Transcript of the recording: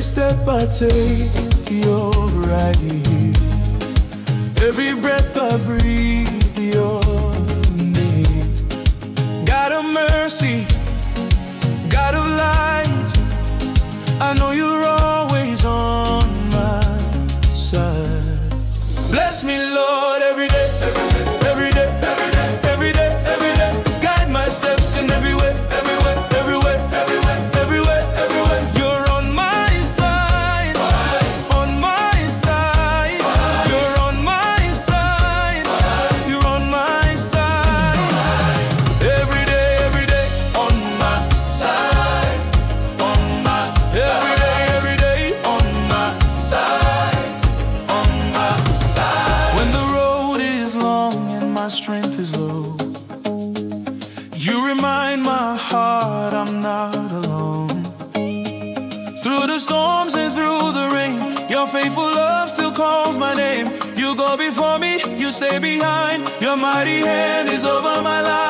step I take, you're right here. Every breath I breathe, you're near. God of mercy, God of light, I know you're always on my side. Bless me, Lord, every day, every day, every day, every day, every day. Guide my steps in every way, everywhere, everywhere, everywhere, everywhere, everywhere. You're on my side, on my side. You're on my side, you're on my side. Every day, on my side, on my every day, on my side, on my side. When the road is long and my strength is low, you remind my heart I'm not alone. Through the storms and through the rain, your faithful love still calls my name. You go before me, you stay behind. Your mighty hand is over my life.